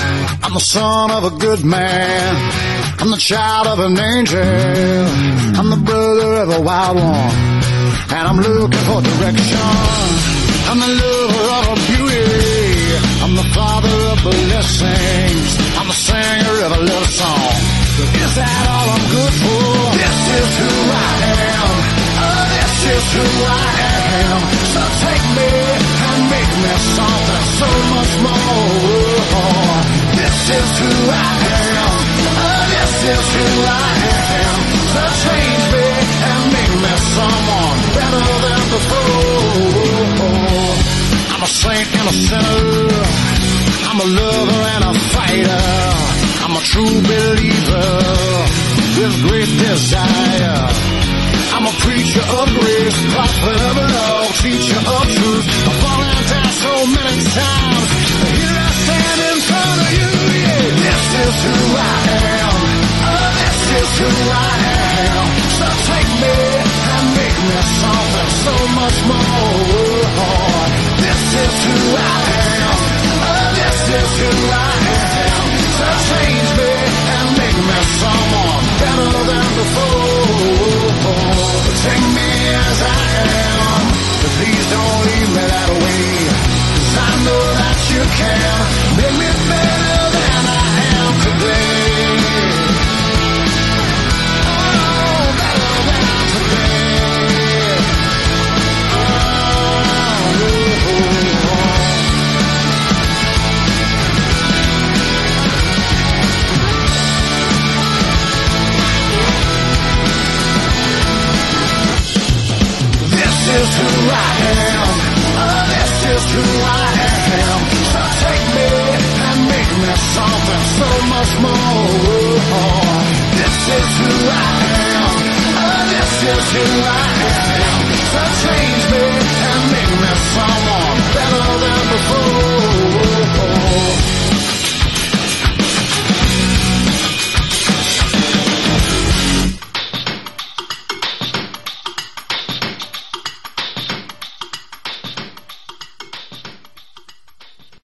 I'm the son of a good man. I'm the child of an angel. I'm the brother of a wild one, and I'm looking for direction. I'm the lover of a beauty. I'm the father of blessings. I'm the singer of a love song. Is that all I'm good for? This is who I am. Oh, this is who I am. So take me and make me something so much more. This is who I am. Oh, this is who I am. So change me and make me someone better than before. I'm a saint and a sinner. I'm a lover and a fighter. I'm a true believer with great desire. I'm a preacher of grace, prophet of love, teacher of truth. I've fallen down so many times. Here I stand in front of you. Yeah. This is who I am. Oh, this is who I am. So take me and make me something so much more. This is who I am. Oh, this is who I am. So change me and make me someone better than before. Take me as I am, but please don't leave me that way. 'Cause I know that you can make me better than I am today. Oh, better than today. This is who I am. Oh, this is who I am. So take me and make me something so much more. This is who I am. Oh, this is who I am. So change me